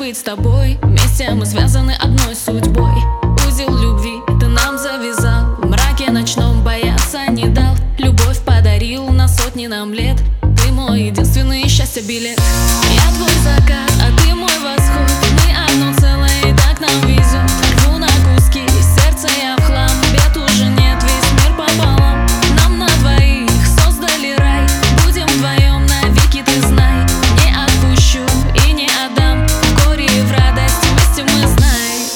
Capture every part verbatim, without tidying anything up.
быть с тобой. Вместе мы связаны одной судьбой. Узел любви ты нам завязал, в мраке ночном бояться не дал. Любовь подарил на сотни нам лет. Ты мой единственный счастье билет. Я твой закат, а ты мой восход. Мы одно целое, и так нам везет. Рву на куски, сердце я в хлам. Бед уже нет, весь мир пополам. Нам на двоих создали рай. Будем вдвоем навеки, ты знай. Не отпущу и не отдам. В горе и в радости вместе мы знай.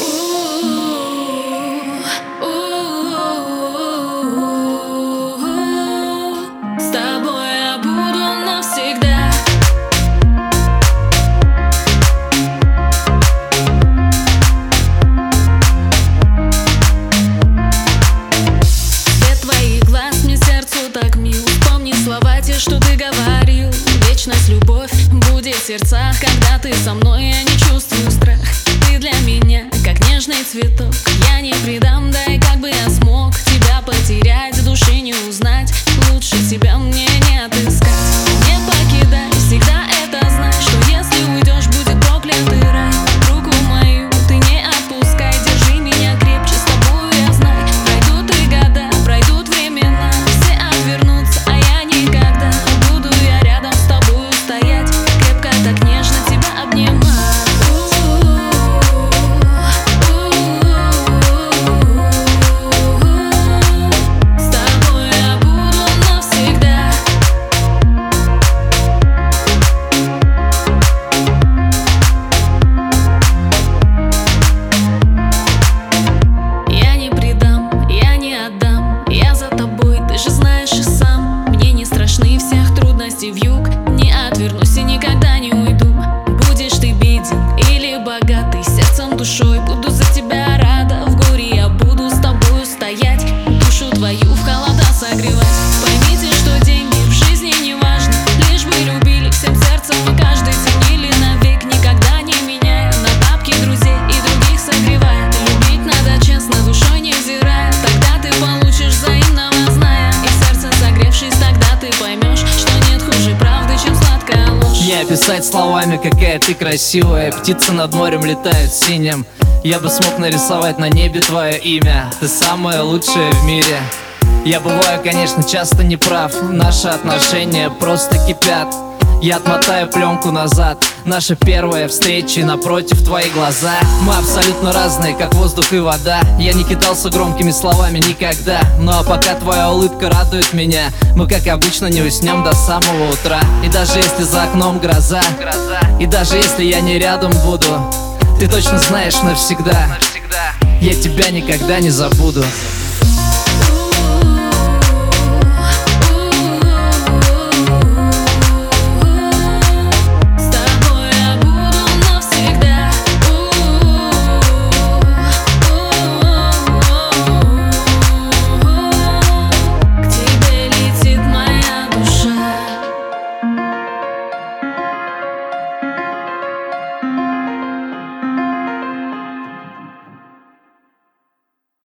С тобой я буду навсегда. Свет твоих глаз мне сердцу так мил. Вспомни слова те, что ты говорил. Вечность, любовь будет в сердцах. Когда ты со мной, я не чувствую страх. Ты для меня, как нежный цветок. Я не предам, да и как бы я смог тебя потерять, души не узнать. Лучше тебя мне не отыскать. Не покидай, всегда это знай, что если уйдешь, будет проклятый рай. Руку мою ты не отпускай, держи меня крепче, с тобою я знаю. Пройдут и года, пройдут времена, все отвернутся, а я никогда. Буду я рядом с тобою стоять, крепко так нежно тебя обнимать. Вьюг. Не отвернусь и никогда не уйду. Будешь ты беден или богатый, сердцем, душой буду за тебя рада. В горе я буду с тобою стоять, душу твою в холода согревать. Поймите, что деньги в жизни не важны, лишь бы любили всем сердцем и каждый ценили навек, никогда не меняя на бабки друзей и других согревая. Любить надо честно, душой невзирая, тогда ты получишь взаимного зная. И сердце согревшись, тогда ты поймешь, что нет хуже правды, чем сладкая ложь. Не описать словами, какая ты красивая. Птицы над морем летают синим. Я бы смог нарисовать на небе твое имя. Ты самая лучшая в мире. Я бываю, конечно, часто неправ. Наши отношения просто кипят. Я отмотаю пленку назад. Наша первая встреча, напротив твои глаза. Мы абсолютно разные, как воздух и вода. Я не кидался громкими словами никогда. Ну а пока твоя улыбка радует меня, мы, как обычно, не уснем до самого утра. И даже если за окном гроза, и даже если я не рядом буду, ты точно знаешь навсегда, я тебя никогда не забуду.